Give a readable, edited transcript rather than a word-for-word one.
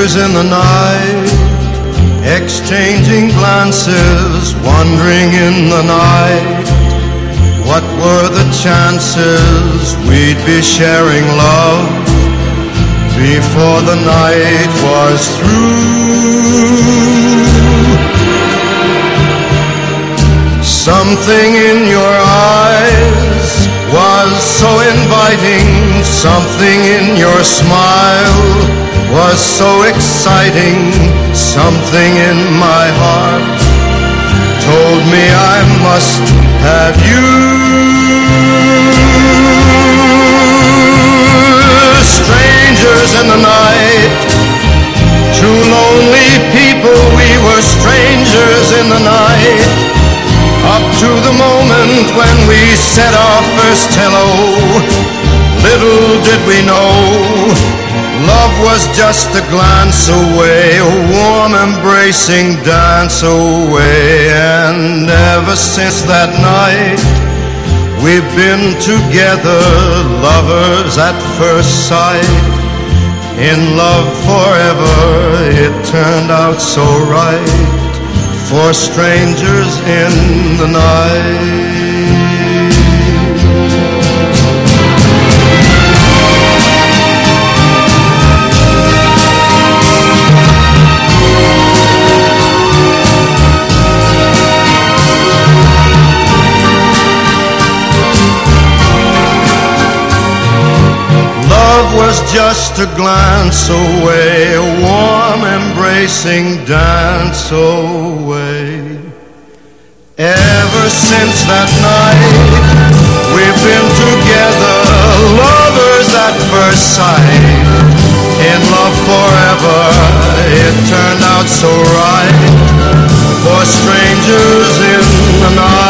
Strangers in the night, exchanging glances, wandering in the night. What were the chances we'd be sharing love before the night was through? Something in your eyes was so inviting, something in your smile was so exciting, something in my heart told me I must have you. Strangers in the night, two lonely people, we were strangers in the night. Up to the moment when we said our first hello, little did we know, love was just a glance away, a warm embracing dance away. And ever since that night, we've been together, lovers at first sight. In love forever, it turned out so right, for strangers in the night. Love was just a glance away, a warm embracing dance away. Ever since that night, we've been together, lovers at first sight. In love forever, it turned out so right, for strangers in the night.